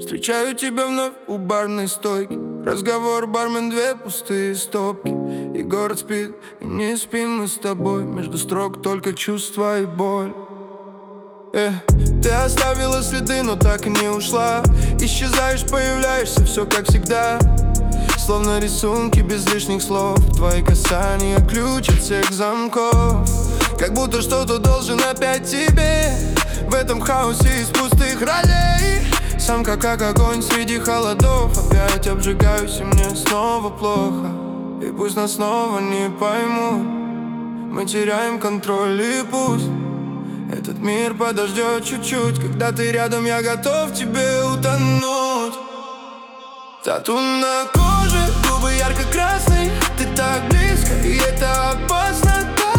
Встречаю тебя вновь у барной стойки. Разговор, бармен, две пустые стопки. И город спит, и не спим мы с тобой. Между строк только чувства и боль. Ты оставила следы, но так и не ушла. Исчезаешь, появляешься, все как всегда. Словно рисунки без лишних слов. Твои касания ключ от всех замков. Как будто что-то должен опять тебе. В этом хаосе из пустых ролей. Сам как огонь среди холодов. Опять обжигаюсь, и мне снова плохо. И пусть нас снова не поймут. Мы теряем контроль, и пусть этот мир подождет чуть-чуть. Когда ты рядом, я готов в тебе утонуть. Тату на коже, губы ярко-красные. Ты так близко, и это опасно.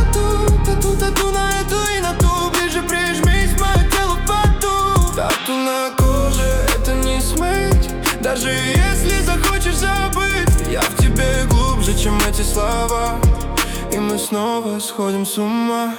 Тату на эту и на ту. Ближе прижмись, мое тело в поту. Тату на коже, это не смыть. Даже если захочешь забыть, я в тебе глубже, чем эти слова. И мы снова сходим с ума.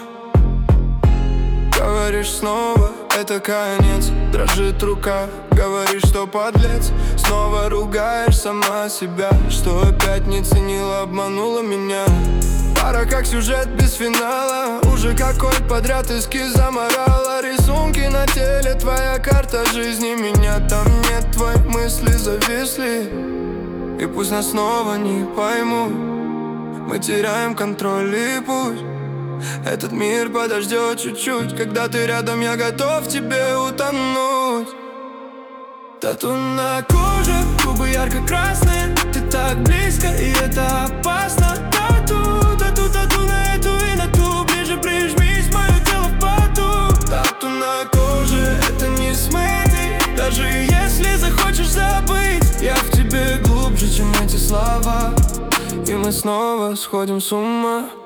Говоришь снова, это конец. Дрожит рука, говоришь, что подлец. Снова ругаешь сама себя, что опять не ценила, обманула меня. Пара как сюжет без финала. Уже какой подряд эскиз заморала. Рисунки на теле, твоя карта жизни. Меня там нет, твои мысли зависли. И пусть нас снова не поймут. Мы теряем контроль, и пусть этот мир подождет чуть-чуть. Когда ты рядом, я готов в тебе утонуть. Тату на коже, губы ярко-красные. Ты так близко, и это опасно. Тату на эту и на ту. Ближе прижмись, мое тело в поту. Тату на коже, это не смыть. Даже если захочешь забыть, я в тебе глубже, чем эти слова. И мы снова сходим с ума.